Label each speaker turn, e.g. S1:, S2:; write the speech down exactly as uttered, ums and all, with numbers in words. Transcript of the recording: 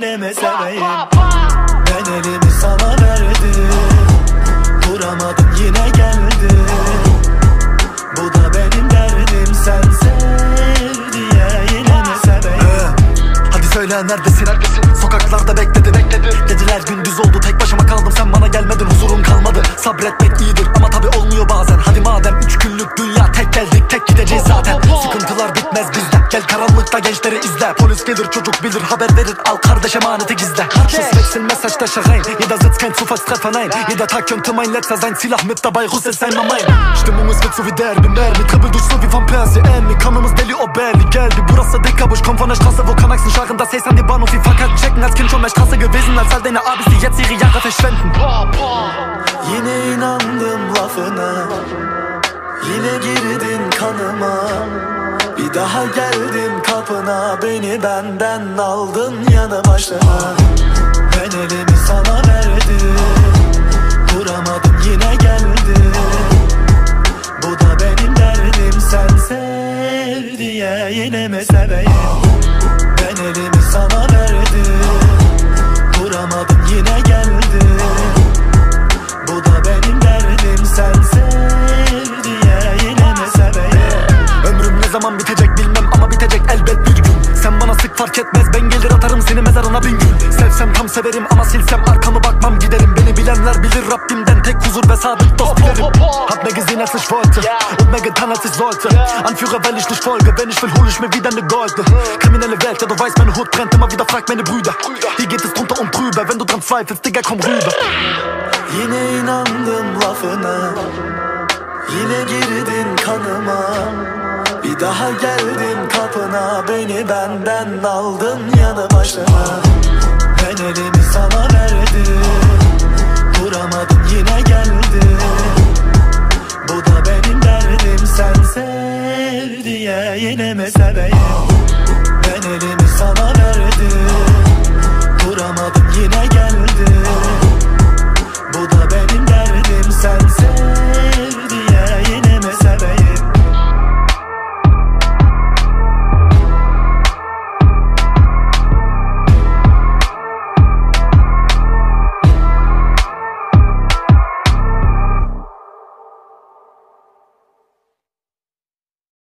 S1: yine mi seveyim? Ben elimi sana verdim, duramadım yine geldi. Bu da benim derdim, sen sev diye yine mi seveyim? ee, Hadi söyle neredesin? neredesin? Sokaklarda bekledim, bekledim. Geceler gündüz oldu, tek başıma kaldım, sen bana gelmedin, huzurum kalmadı. Sabretmek iyidir ama tabi olmuyor bazen. Hadi madem üç günlük dünya, tek geldik tek gideceğiz zaten. Sıkıntılar bitmez bizde, gel karanlıkta gençleri izle. Polis gelir çocuk bilir, haber verir, al kardeş emaneti gizle. Schuss wechseln, Messerstecher rein, jeder Sitz kein Zufallstreffer, nein. Jeder Tag könnte mein letzter sein, Zielach mit dabei, Russ ist einmal mein. Stimmung ist wird so wie Derby, Mermi, Trippel durch so wie Van Persie, Emmy. Kanımız deli, o belli geldi, burası dicker, ich komm von der Straße, wo Kanaxen scharren, das Haze an die Bahnhof, wie Fahrkarten checken. Als Kind schon mehr Straße gewesen, als all deine Abis, die jetzt ihre Jahre verschwenden. Yine inandım lafına, yine girdin kanıma. Bir daha geldim kapına, beni benden aldın yanı başına. Ben elimi sana verdim, duramadım yine geldi. Bu da benim derdim, sen sev diye yine mi seveyim? Ben elimi sana verdim, duramadım yine geldi. Bu da benim derdim, sen sev diye yine mi seveyim? Ömrüm ne zaman bitecek bilmem ama bitecek elbet bir gün. Sen bana sık fark etmez, ben gelir atarım seni mezarına bin gün. Sevsem tam severim ama silsem arkamı bakmam giderim. Beni bilenler bilir, Rabbimden tek huzur ve sadık dost dilerim. Hab mir gesehen als ich wollte und mir getan als ich sollte. Anführer weil ich nicht folge, wenn ich will hol ich mir wieder ne Golde. Kriminelle Welt, ja du weißt meine Hut brennt, immer wieder frag meine Brüder. Hier geht es drunter und drüber, wenn du dran zweifelst, Digga komm rüber. Yine inandım lafına, yine girdin kanıma. Bir daha geldim kapına, beni benden aldın yanı başına. Ben elimi sana verdim, duramadım yine geldi. Bu da benim derdim, sen sev diye yine mi seveyim?